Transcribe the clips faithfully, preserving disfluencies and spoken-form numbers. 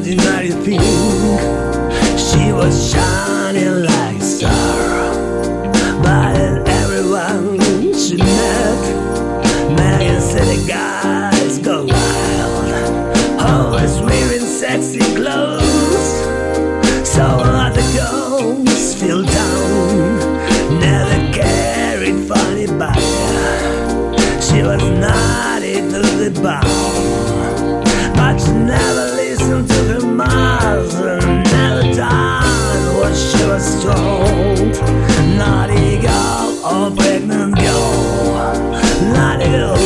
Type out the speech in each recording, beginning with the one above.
ordinary thing. She was shining like a star, but everyone she met, making city guys go wild. Always wearing sexy clothes, so other girls feel down. Never carried funny back. She was naughty to the bone, but she never listened to her mother. Never done what she was told. Naughty girl or pregnant girl, naughty girl.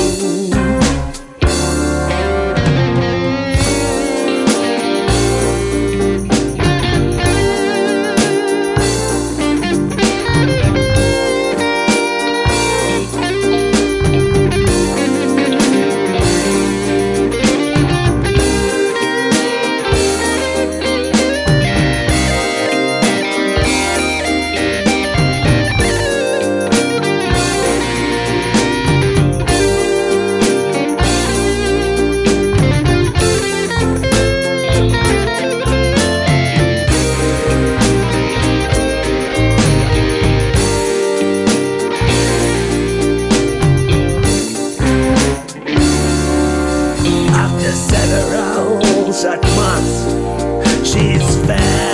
Several such months, she's fat.